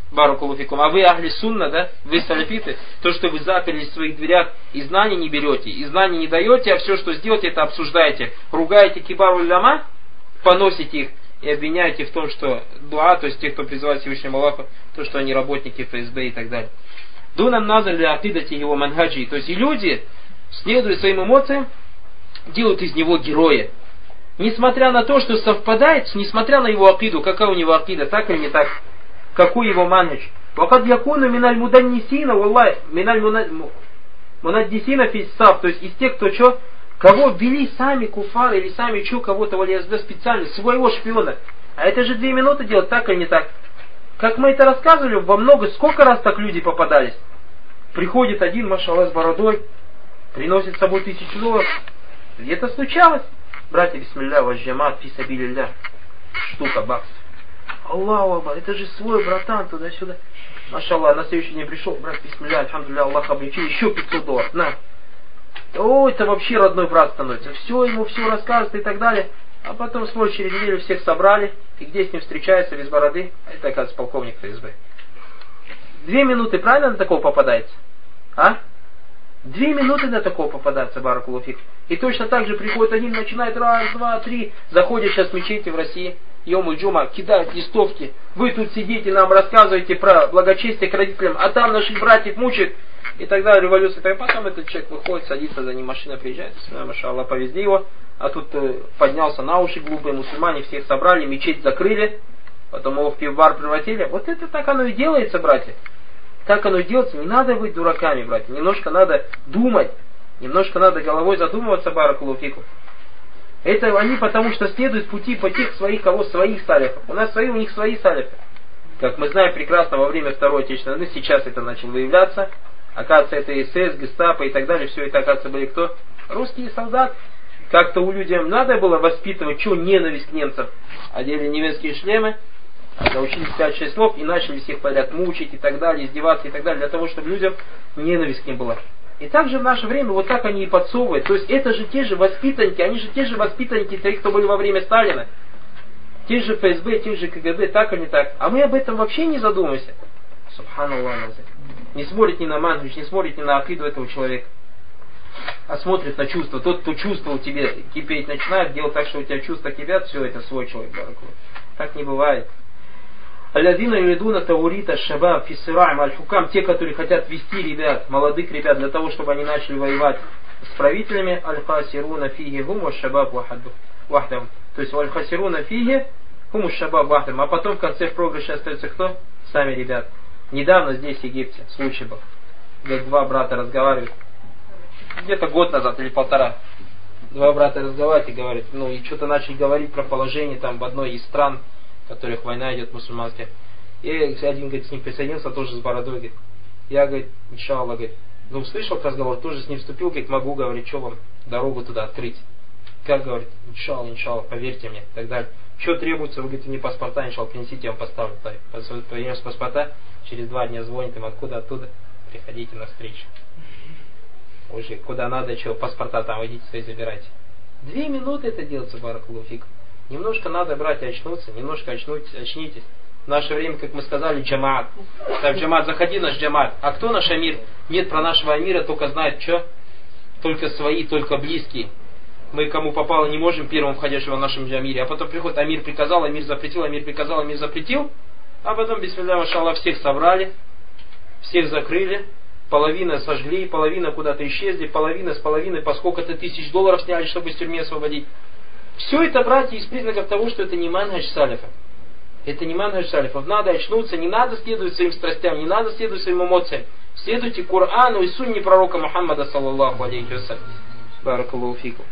баракулуфикум, а вы ахли сунна, да? Вы саляфиты, то, что вы заперлись в своих дверях и знаний не берете, и знаний не даете, а все, что сделаете, это обсуждаете. Ругаете кибару ляма, поносите их и обвиняете в том, что дуа, то есть те, кто призывает Всевышнему Аллаху, то, что они работники ФСБ и так далее. Дунам назар ля акидати его манхаджи. То есть и люди, следуя своим эмоциям, делают из него героя. Несмотря на то, что совпадает, несмотря на его акиду, какая у него акида, так или не так, какой его манхадж. Вакад якуну миналь муданнисина, валлах, миналь мунаддисина фиссав. То есть из тех, кто что, кого ввели сами куфары или сами кого-то валиязбе специально, своего шпиона. А это же 2 минуты делать, так или не так. Как мы это рассказывали, во много, сколько раз так люди попадались. Приходит один, машаллах, с бородой, приносит с собой $1000. Где-то случалось. Братья, бисмилля, ваджамат, фисабилилля. Штука, баксов. Аллаху Акбар, это же свой братан, туда-сюда. Машаллах, на следующий день пришел, брат, бисмилля, альхамдулилля, Аллах облегчил, еще $500, на. О, это вообще родной брат становится. Все, ему все рассказывает и так далее. А потом, смотрит, через неделю всех собрали, и где с ним встречается, без бороды, а это, оказывается, полковник ФСБ. 2 минуты, правильно на такого попадается? А? 2 минуты на такого попадается, баракулуфик. И точно так же приходит один, начинает 1, 2, 3, заходит сейчас в мечети в России, Йом Джума, кидают листовки. Вы тут сидите, нам рассказываете про благочестие к родителям, а там наших братьев мучают. И тогда революция. И потом этот человек выходит, садится, за ним машина приезжает, машаллах, повезли его. А тут поднялся на уши глупые мусульмане, всех собрали, мечеть закрыли, потом его в пивбар превратили. Вот это так оно и делается, братья. Так оно и делается. Не надо быть дураками, братья. Немножко надо думать, немножко надо головой задумываться, баракулуфику. Это они потому что следуют пути по тех своих, своих салифов. У нас свои, у них свои салифы. Как мы знаем прекрасно, во время Второй Отечественной войны, сейчас это начало выявляться. Оказывается, это СС, гестапо и так далее. Все это, оказывается, были кто? Русские солдаты. Как-то у людей надо было воспитывать, что ненависть к немцам. Одели немецкие шлемы, научились 5-6 слов и начали всех подряд мучить и так далее, издеваться и так далее, для того, чтобы людям ненависть к ним была. И также в наше время вот так они и подсовывают. То есть это же те же воспитанники, они же те же воспитанники тех, кто были во время Сталина. Те же ФСБ, те же КГБ, так или не так. А мы об этом вообще не задумываемся. Субханаллах. Не смотрит ни на манхадж, не смотрит ни на акиду этого человека. А смотрит на чувства. Тот, кто чувства у тебя кипеть начинает, делать так, что у тебя чувства кипят, все, это свой человек. Так не бывает. Аллазина юридуна таурита шабаб фиссираем аль-хукам. Те, которые хотят вести ребят, молодых ребят, для того, чтобы они начали воевать с правителями. Аль-хасируна фиги гум шабаб вахдам. То есть аль-хасируна фиги гум шабаб вахдам. А потом в конце в проигрыше остается кто? Сами ребят. Недавно здесь, в Египте, случай был. Как 2 брата разговаривают. Где-то год назад или 1,5. 2 брата разговаривают и говорят, и что-то начали говорить про положение там в одной из стран, в которых война идет мусульманская. И один, говорит, с ним присоединился, тоже с бородой, говорит. Я, говорит, иншаллах, говорит, услышал разговор, тоже с ним вступил, говорит, могу, говорит, что вам дорогу туда открыть. Как, говорит, иншаллах, поверьте мне, и так далее. Что требуется, вы, говорите, мне паспорта, иншаллах, принесите, я вам поставлю. Принес паспорта, через 2 дня звонит им, откуда, оттуда, приходите на встречу. Уже куда надо, что, паспорта там, идите свои забирайте. 2 минуты это делается, баракулуфик. Немножко надо, братья, очнуться, немножко очнитесь. В наше время, как мы сказали, джамаат. Так, джамаат, заходи наш джамаат. А кто наш амир? Нет, про нашего амира только знает, что? Только свои, только близкие. Мы кому попало не можем первым входящего в нашем амире. А потом приходит, амир приказал, амир запретил, амир приказал, амир запретил. А потом, бисмилля машаллах, всех собрали, всех закрыли. Половина сожгли, половина куда-то исчезли, половина с половиной по сколько-то $1000 сняли, чтобы из тюрьмы освободить. Все это, братья, из признаков того, что это не манхадж салифа. Это не манхадж салифов. Надо очнуться, не надо следовать своим страстям, не надо следовать своим эмоциям. Следуйте Корану и сунне пророка Мухаммада, саллаллаху алейхи вассалям. Баракаллаху фикум.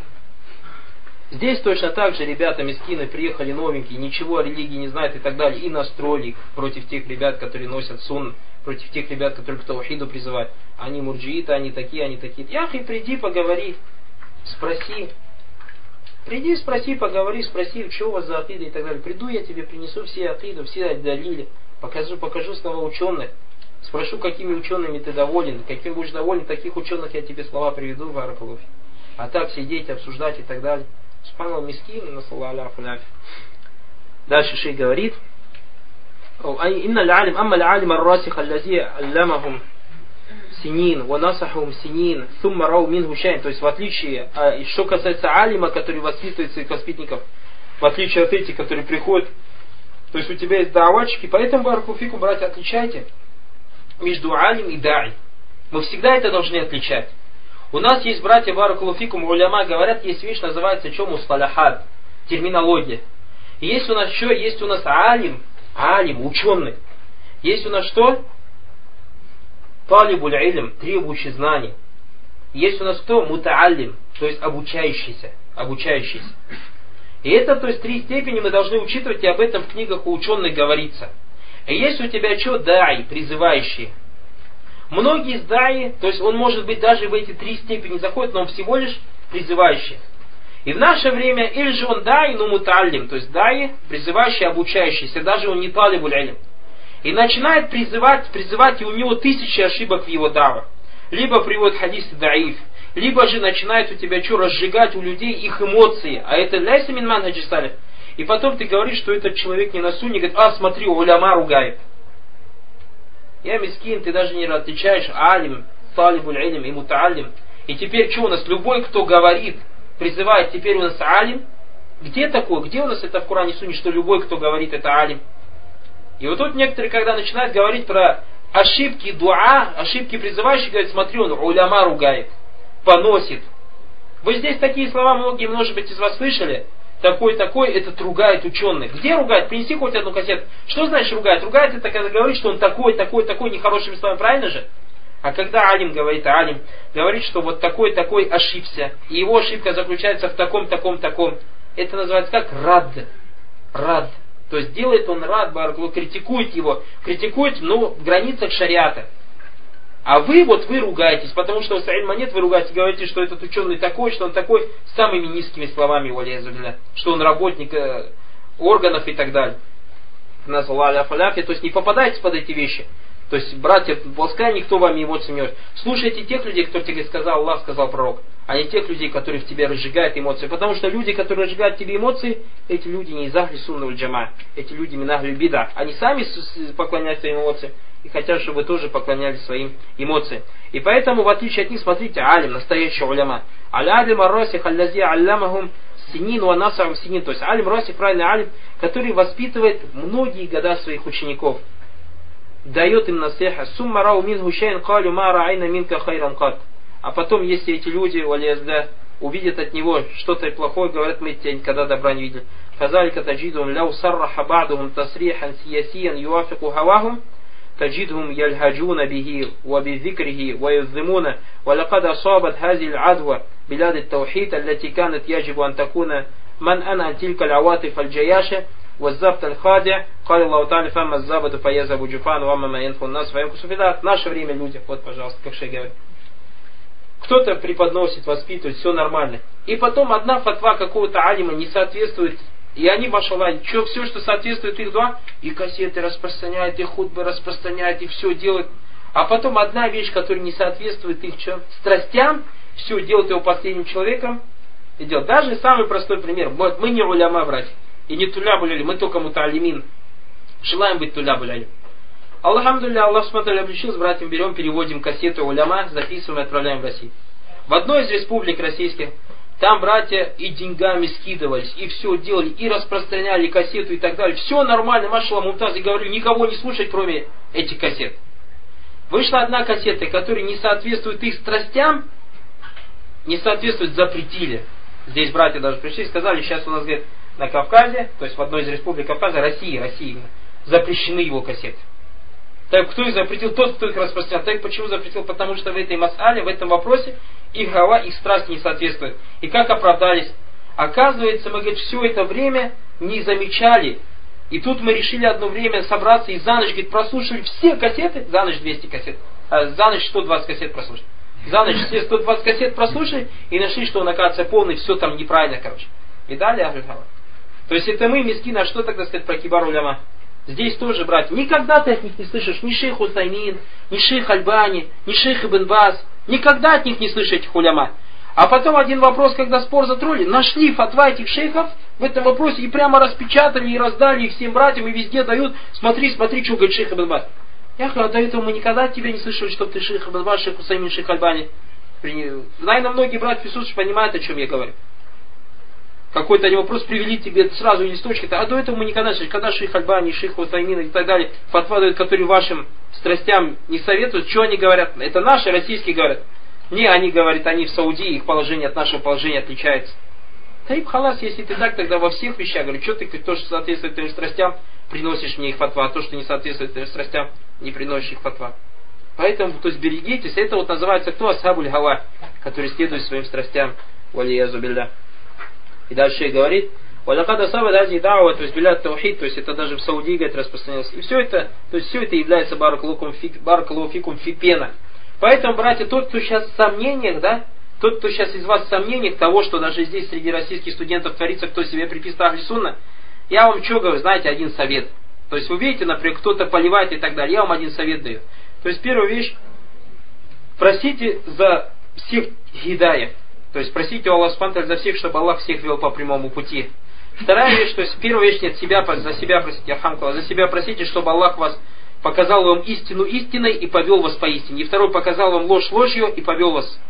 Здесь точно так же ребята мискины приехали новенькие, ничего о религии не знают и так далее, и настроили против тех ребят, которые носят сунн, против тех ребят, которые к таухиду призывают. Они мурджииты, они такие, они такие. Яхи, приди, поговори, спроси. Приди, спроси, поговори, спроси, что у вас за акида и так далее. Приду, я тебе принесу все акиды, все далили, покажу слова ученых. Спрошу, какими учеными ты доволен, каким будешь доволен, таких ученых я тебе слова приведу, баракаллаху. А так сидеть, обсуждать и так далее. Субханаллах, мискин, насаллаху аляфу. Дальше шейх говорит. Инна аль-алим, амма аль-алим ар-расих аллази аллямахум синин, ва насахум синин, сумма рау минху шайн. То есть в отличие, что касается алима, который воспитывает своих воспитанников, в отличие от этих, которые приходят, то есть у тебя есть давачки, поэтому, баракулфикум, братья, отличайте между алим и даи. Мы всегда это должны отличать. У нас есть, братья, баракулфикум, уляма говорят, есть вещь, называется что мусталахат, терминология. И есть у нас что? Есть у нас алим, ученый. Есть у нас что? Талибуль илм, требующий знаний. Есть у нас кто? Мутааллим, то есть обучающийся. И это, то есть, 3 степени мы должны учитывать, и об этом в книгах у ученых говорится. И есть у тебя что? Даи, призывающие. Многие из даи, то есть он может быть даже в эти 3 степени заходит, но он всего лишь призывающий. И в наше время, или же он даи, но мутааллим, то есть даи, призывающий, обучающийся, даже он не талибуль илм. И начинает призывать, и у него 1000 ошибок в его давах. Либо приводит хадисы даиф, либо же начинает у тебя что, разжигать у людей их эмоции. А это ляйса мин манхаджи салиф. И потом ты говоришь, что этот человек не на сунне, говорит, смотри, уляма ругает. Я мискин, ты даже не отличаешь алим, талибуль илм и мутааллим. И теперь что у нас? Любой, кто говорит, призывает, теперь у нас алим. Где такое? Где у нас это в Коране сунне, что любой, кто говорит, это алим? И вот тут некоторые, когда начинают говорить про ошибки дуа, ошибки призывающих, говорят, смотри, он уляма ругает, поносит. Вы здесь такие слова многие, может быть, из вас слышали? Такой, этот ругает ученых. Где ругает? Принеси хоть одну кассету. Что значит ругает? Ругает это когда говорит, что он такой, нехорошими словами, правильно же? А когда алим, говорит, что вот такой ошибся, и его ошибка заключается в таком. Это называется как рад. То есть делает он рад, критикует его, но в границах шариата. А вы ругаетесь, потому что у Саид Монет вы ругаете, говорите, что этот ученый такой, что он такой, самыми низкими словами, что он работник органов и так далее. То есть не попадайте под эти вещи. То есть, братья, пускай никто вами эмоции не может. Слушайте тех людей, кто тебе сказал Аллах, сказал пророк, а не тех людей, которые в тебе разжигают эмоции. Потому что люди, которые разжигают в тебе эмоции, эти люди не из ахли сунна валь джама, эти люди мин ахли бида. Они сами поклоняются своим эмоциям и хотят, чтобы вы тоже поклонялись своим эмоциям. И поэтому, в отличие от них, смотрите, алим, настоящий уляма. Аль-алим ар-расих аллази аллямахум синин ва насахум синин. То есть алим расих, правильный алим, который воспитывает многие года своих учеников. Дает им насиха. Сумма рау минху шайн калю ма раайна минка хайран кат. А потом, если эти люди, увидят от него что-то плохое, говорят, мы тебя никогда добра не видели. Фазалика таджидум ляу сарраха ба'духум тасрихан сиясиян юафику хавахум تجدهم يلهجون به وبذكره ويذمون ولقد أصابت هذه العدوى بلاد التوحيد التي كانت يجب أن تكون منأى عن تلك العواطف الجياشة والزبط الخادع قال الله تعالى فما الزبط فيذهب جفان وأما ما ينفع الناس فيمكث في ذات. Наше время люди, вот пожалуйста, как шейх говорит. Кто-то преподносит, воспитывает, все нормально. И потом одна фатва какого-то алима не соответствует. И они, машаллах, все, что соответствует их дуа, и кассеты распространяют, и хутбы распространяют, и все делают. А потом одна вещь, которая не соответствует их страстям, все делают его последним человеком. И делают. Даже самый простой пример. Мы не уляма, братья. И не тулябуляли, мы только мутаалимин. Желаем быть тулябуляли. Алхамдулилля, Аллах смотрел, облегчил, с братьями берем, переводим кассеты уляма, записываем и отправляем в Россию. В одной из республик российских, там братья и деньгами скидывались, и все делали, и распространяли кассету и так далее. Все нормально, машаллах, Мумтаз, и говорю, никого не слушать, кроме этих кассет. Вышла одна кассета, которая не соответствует их страстям, не соответствует, запретили. Здесь братья даже пришли и сказали, сейчас у нас, говорит, на Кавказе, то есть в одной из республик Кавказа, России, запрещены его кассеты. Так кто их запретил? Тот, кто их распространял. Так почему запретил? Потому что в этой мас'але, в этом вопросе, их гава, их страсть не соответствует. И как оправдались? Оказывается, мы, говорит, все это время не замечали. И тут мы решили одно время собраться и за ночь, говорит, прослушали все кассеты, за ночь 200 кассет, за ночь 120 кассет прослушали. За ночь все 120 кассет прослушали и нашли, что он, оказывается, полный, все там неправильно, короче. И далее ахлюхава. То есть это мы, мискины, а что тогда сказать про кибар уляма? Здесь тоже, братья, никогда ты от них не слышишь ни шейх Утаймин, ни шейх Альбани, ни шейх Ибн Баз. Никогда от них не слышишь этих уляма. А потом один вопрос, когда спор затронули, нашли фатва этих шейхов в этом вопросе и прямо распечатали и раздали их всем братьям и везде дают. Смотри, смотри, что говорит шейх Ибн Баз. Я говорю, а до этого мы никогда от тебя не слышали, чтобы ты шейх Ибн Баз, шейх Усаймин, шейх Альбани. Наверное, многие братья присутствуют, понимают, о чем я говорю. Какой-то они вопрос привели тебе сразу листочки, а до этого мы никогда не слышали, когда шейх Альбани, шейх Усаймин и так далее, фатва дают, которые вашим страстям не советуют, что они говорят? Это наши, российские говорят. Не, они говорят, они в Саудии, их положение от нашего положения отличается. Таиб халас, если ты так, тогда во всех вещах, говорю, что ты то, что соответствует твоим страстям, приносишь мне их фатва, а то, что не соответствует твоим страстям, не приносишь их фатва. Поэтому, то есть берегитесь, это вот называется кто? Асхабуль гава, который следует своим страстям. Валиязу билля. И дальше говорит, валякад асаба дази дауа, то есть билят таухид, то есть это даже в Саудии, говорит, распространилось. И все это, то есть все это является баракалуфикум фипена. Поэтому, братья, тот, кто сейчас в сомнениях, да, тот, кто сейчас из вас в сомнениях того, что даже здесь среди российских студентов творится, кто себе приписывает Ахли Сунна, я вам что говорю, знаете, один совет. То есть вы видите, например, кто-то поливает и так далее, я вам один совет даю. То есть первая вещь, просите за всех хидаев. То есть просите у Аллаха Субхану за всех, чтобы Аллах всех вел по прямому пути. Вторая вещь, то есть первая вещь, нет, за себя просите, Ахамкала, за себя просите, чтобы Аллах вас показал вам истину истиной и повел вас по истине. И второй, показал вам ложь ложью и повел вас,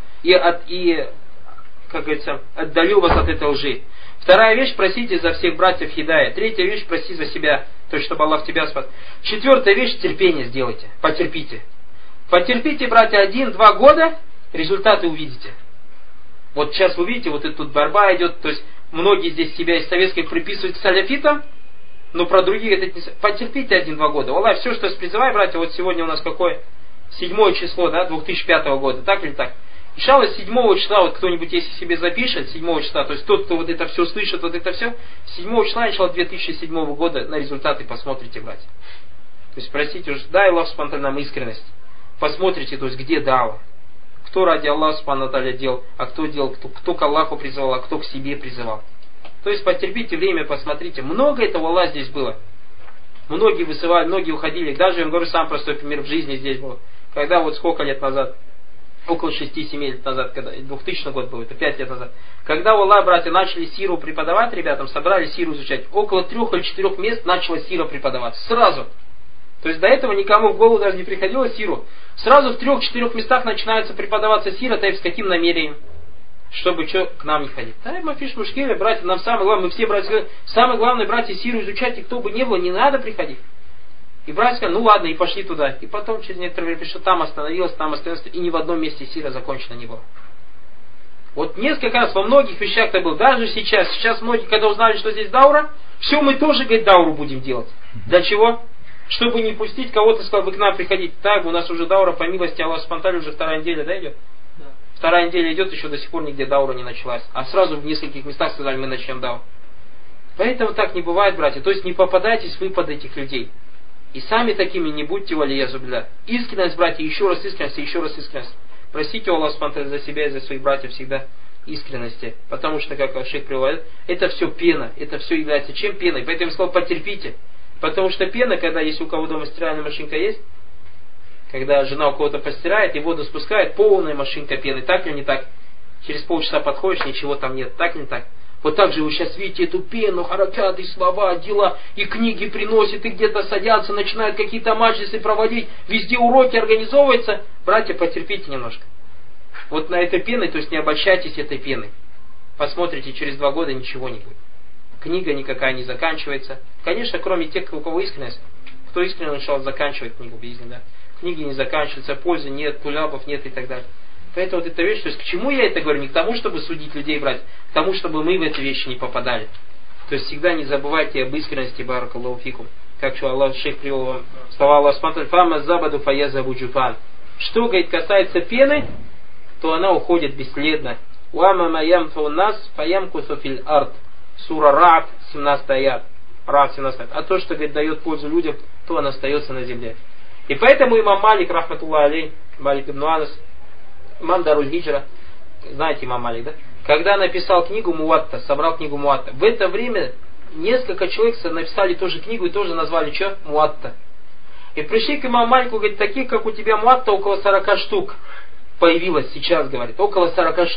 как говорится, отдалил вас от этой лжи. Вторая вещь, просите за всех братьев хидая. Третья вещь, проси за себя, то есть чтобы Аллах тебя спас. Четвертая вещь, терпение сделайте, потерпите. Потерпите, братья, 1-2 года, результаты увидите. Вот сейчас вы видите, вот эта тут борьба идет, то есть многие здесь себя из советских приписывают к саляфитам, но про других это не... Потерпите 1-2 года. Аллах, все, что я призываю, братья, вот сегодня у нас какое? 7 число, да, 2005 года, так или так? Иншаллах, 7 числа, вот кто-нибудь, если себе запишет, 7 числа, то есть тот, кто вот это все слышит, вот это все, 7 числа, иншаллах, 2007 года на результаты посмотрите, братья. То есть, простите, уж дай Аллах Субхану нам искренность. Посмотрите, то есть, где дава. Кто ради Аллаха Субхану делал, а кто делал, кто к Аллаху призывал, а кто к себе призывал. То есть потерпите время, посмотрите. Много этого Аллаха здесь было. Многие высылали, многие уходили. Даже, я вам говорю, сам простой пример в жизни здесь был. Когда вот сколько лет назад, около 6-7 лет назад, когда 2000 год был, это 5 лет назад. Когда у Аллаха, братья, начали сиру преподавать ребятам, собрали сиру изучать, около 3 или 4 мест начала сира преподаваться. Сразу. То есть до этого никому в голову даже не приходило сиру. Сразу в 3-4 местах начинается преподаваться сира, то есть с каким намерением? Чтобы что к нам не ходить. Да, мафиш мушкеля, братья, нам самое главное, мы все братья говорят, самое главное, братья, сиру изучать, и кто бы ни было, не надо приходить. И братья сказали, ну ладно, и пошли туда. И потом через некоторое время пришло, там остановилось, и ни в одном месте сира закончена не было. Вот несколько раз во многих вещах это было, даже сейчас. Сейчас многие, когда узнали, что здесь даура, все, мы тоже, говорит, дауру будем делать. Для чего? Чтобы не пустить кого-то, сказал, вы к нам приходите. Так, у нас уже даура, по милости Аллаха Субхану, уже 2-я неделя, да, идет? Да. 2-я неделя идет, еще до сих пор нигде даура не началась. А сразу в нескольких местах сказали, мы начнем дауру. Поэтому так не бывает, братья. То есть не попадайтесь вы под этих людей. И сами такими не будьте, валиязу билля. Искренность, братья, еще раз искренность, и еще раз искренность. Просите у Аллаха Субхану за себя и за своих братьев всегда искренности. Потому что, как шейх приводит, это все пена. Это все является чем пеной. Поэтому я сказал, потерпите. Потому что пена, когда если у кого дома стиральная машинка есть, когда жена у кого-то постирает и воду спускает, полная машинка пены, так или не так? Через полчаса подходишь, ничего там нет, так или не так? Вот так же вы сейчас видите эту пену, харакаты, слова, дела, и книги приносят, и где-то садятся, начинают какие-то маджлисы проводить, везде уроки организовываются. Братья, потерпите немножко. Вот на этой пеной, то есть не обольщайтесь этой пеной. Посмотрите, через 2 года ничего не будет. Книга никакая не заканчивается. Конечно, кроме тех, у кого искренность. Кто искренне начал заканчивать книгу, бизнес, да? Книги не заканчиваются, пользы нет, тулябов нет и так далее. Поэтому вот эта вещь, то есть к чему я это говорю? Не к тому, чтобы судить людей, брать, к тому, чтобы мы в эти вещи не попадали. То есть всегда не забывайте об искренности, баракаллаху фикум. Как что Аллах шейх привел вам слова Аллаха Субхану фама забаду фаязабу джуфан. Что, говорит, касается пены, то она уходит бесследно. Уама маямфу нас фаямкусу фил ард. Сура Ра'д, 17 аят. Ра'д, 17 аят. А то, что, говорит, дает пользу людям, то он остается на земле. И поэтому имам Малик, рахматуллах алейх, Малик ибн Анас, имам Даруль Хиджра, знаете имам Малик, да? Когда написал книгу Муатта, собрал книгу Муатта, в это время несколько человек написали тоже книгу и тоже назвали что? Муатта. И пришли к имаму Малику, говорит, таких, как у тебя Муатта, около 40 штук появилось сейчас, говорит, около 40 штук.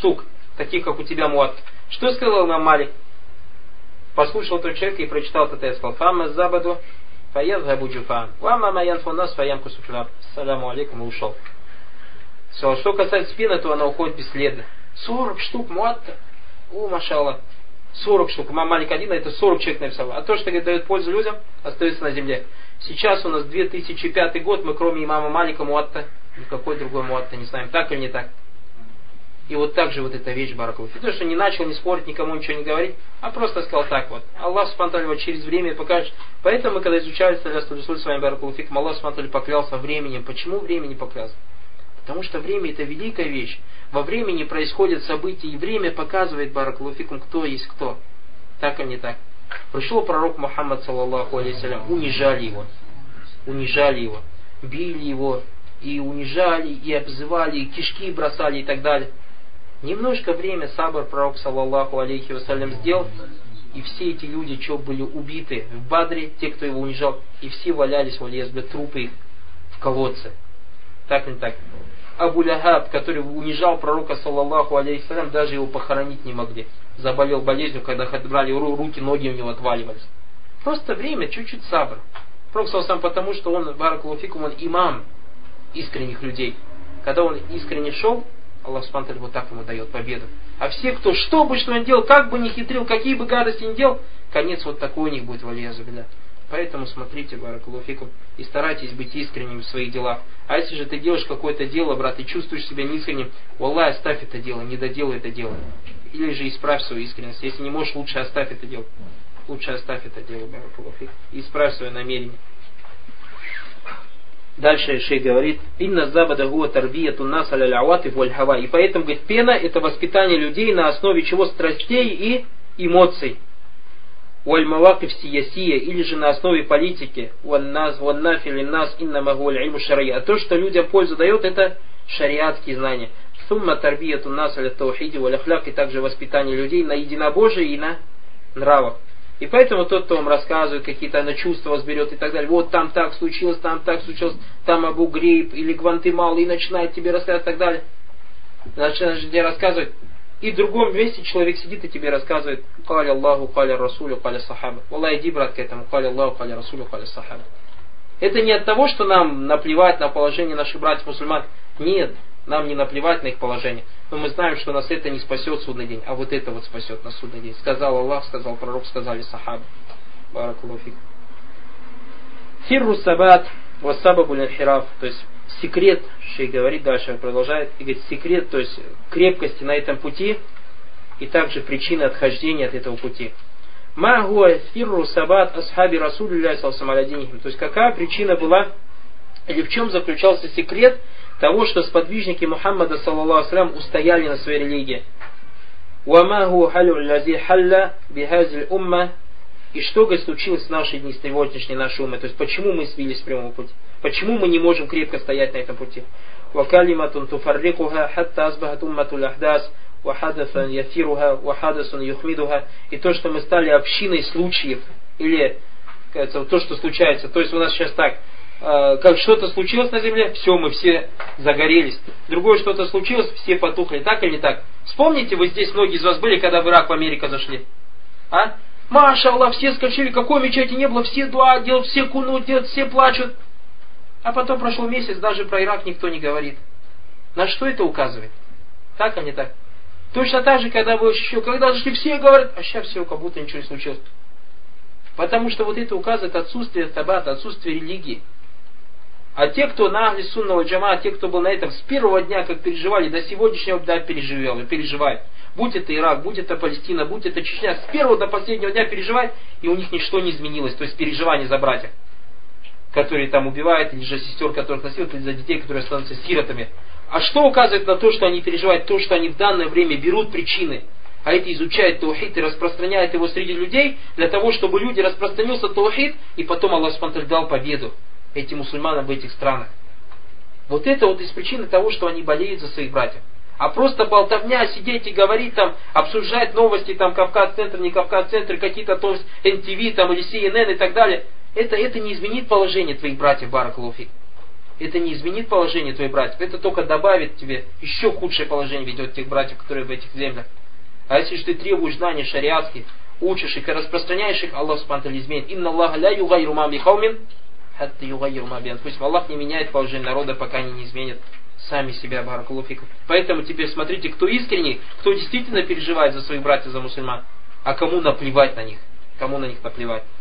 таких как у тебя муатта. Что сказал имам Малик? Послушал тот человек и прочитал этот аят. Сказал: «Фамма забаду фаязхабу джуфан, вамма ма янфу нас фаямку суфлаб». Саляму алейкум, и ушел. Сказал: что касается спины, то она уходит бесследно. 40 штук муатта. О, машаллах. 40 штук. Имам Малик один, это 40 человек написал. А то, что дает пользу людям, остается на земле. Сейчас у нас 2005 год, мы кроме имама Малика муатта, никакой другой муатта не знаем. Так или не так? И вот так же вот эта вещь, баракаллаху. То, что не начал не спорить, никому ничего не говорить, а просто сказал так вот. Аллах субхану через время покажет. Поэтому мы, когда изучали Салясту с вами, баракаллаху фикум, Аллах субхану поклялся временем. Почему времени поклялся? Потому что время это великая вещь. Во времени происходят события, и время показывает, баракаллаху фикум, кто есть кто. Так или не так? Пришел пророк Мухаммад, саллаллаху алейхи, унижали его. Унижали его. Били его. И унижали, и обзывали, и кишки бросали и так далее. Немножко время сабр пророк, саллаллаху алейхи вассалям, сделал, и все эти люди, что были убиты в Бадре, те, кто его унижал, и все валялись, трупы их в колодце. Так или не так? Абу Лахаб, который унижал пророка, саллаллаху алейхи вассалям, даже его похоронить не могли. Заболел болезнью, когда брали руки, ноги у него отваливались. Просто время, чуть-чуть сабр. Пророк, саллаллаху алейхи, потому что он, баракаллаху фикум, он имам искренних людей. Когда он искренне шел, Аллах субхану вот так ему дает победу. А все, кто что бы что ни делал, как бы ни хитрил, какие бы гадости ни делал, конец вот такой у них будет, валиязу билля. Поэтому смотрите, баракаллаху фикум, и старайтесь быть искренними в своих делах. А если же ты делаешь какое-то дело, брат, и чувствуешь себя неискренним, валлах, оставь это дело, не доделай это дело. Или же исправь свою искренность. Если не можешь, лучше оставь это дело. Лучше оставь это дело, баракаллаху фикум, и исправь свое намерение. Дальше шейх говорит: «Инна забада гуа тарбияту нас аля л'аватиф валь хава». И поэтому, говорит, пена это воспитание людей на основе чего? Страстей и эмоций. Валь мавакиф сиясия, или же на основе политики. Ваннафи линнас инна магуаль ильму шария. А то, что людям пользу дает, это шариатские знания. Сумма тарбияту нас аля таухиди валь ахляк, и также воспитание людей на единобожии и на нравах. И поэтому тот, кто вам рассказывает, какие-то на чувства вас берет и так далее, вот там так случилось, там Абу Грейб или Гвантемал, и начинает тебе рассказывать и так далее. Начинает тебе рассказывать. И в другом месте человек сидит и тебе рассказывает: «Каля Аллаху, каля Расулю, каля Сахаба». Аллах, иди, брат, к этому. «Каля Аллаху, каля Расулю, каля Сахаба». Это не от того, что нам наплевать на положение наших братьев-мусульман. Нет, нам не наплевать на их положение. Но мы знаем, что нас это не спасет в судный день, а вот это вот спасет на судный день. Сказал Аллах, сказал пророк, сказали сахабы. Баракаллаху фик. Фирру сабат вассабабу линхираф. То есть секрет, шейх говорит дальше, продолжает, и говорит, секрет, то есть крепкости на этом пути, и также причина отхождения от этого пути. Ма гуа фирру сабат асхаби расулилля салсам аля динихим. То есть какая причина была, или в чем заключался секрет того, что сподвижники Мухаммада, саллаллаху алейхи, устояли на своей религии. И что, говорит, случилось в наши дни, с сегодняшней нашей умы? То есть, почему мы сбились с прямого пути? Почему мы не можем крепко стоять на этом пути? И то, что мы стали общиной случаев, или то, что случается. То есть, у нас сейчас так, как что-то случилось на земле, все, мы все загорелись. Другое что-то случилось, все потухли. Так или не так? Вспомните, вы здесь, многие из вас были, когда в Ирак, в Америку зашли. А? Маша Аллах, все скачали, какой мечети не было, все дуа делают, все кунут делают, все плачут. А потом прошел месяц, даже про Ирак никто не говорит. На что это указывает? Так, а не так? Точно так же, когда вы еще, когда зашли, все говорят, а сейчас все, как будто ничего не случилось. Потому что вот это указывает отсутствие табата, отсутствие религии. А те, кто на ахли сунного джама, те, кто был на этом с первого дня, как переживали, до сегодняшнего дня переживают. Будь это Ирак, будь это Палестина, будь это Чечня, с первого до последнего дня переживают, и у них ничто не изменилось. То есть переживания за братьев, которые там убивают, или же сестер, которых насилуют, или за детей, которые становятся сиротами. А что указывает на то, что они переживают? То, что они в данное время берут причины, а это изучают таухид и распространяют его среди людей, для того, чтобы люди распространился таухид, и потом Аллах субхану дал победу этим мусульманам в этих странах. Вот это вот из причины того, что они болеют за своих братьев. А просто болтовня, сидеть и говорить там, обсуждать новости, там Кавказ-центр, не Кавказ-центр, какие-то то есть NTV там, или CNN и так далее, это не изменит положение твоих братьев, баракаллаху фик. это не изменит положение твоих братьев, это только добавит тебе еще худшее положение ведет тех братьев, которые в этих землях. А если же ты требуешь знаний шариатских, учишь их и распространяешь их, Аллах субхану ва тааля изменит. Инна Аллаха ля югайру ма бихаумин хатта югайру ма бианфусихим. Аллах не меняет положение народа, пока они не изменят сами себя, баракаллаху фикум. Поэтому теперь смотрите, кто искренний, кто действительно переживает за своих братьев, за мусульман, а кому наплевать на них. Кому на них наплевать.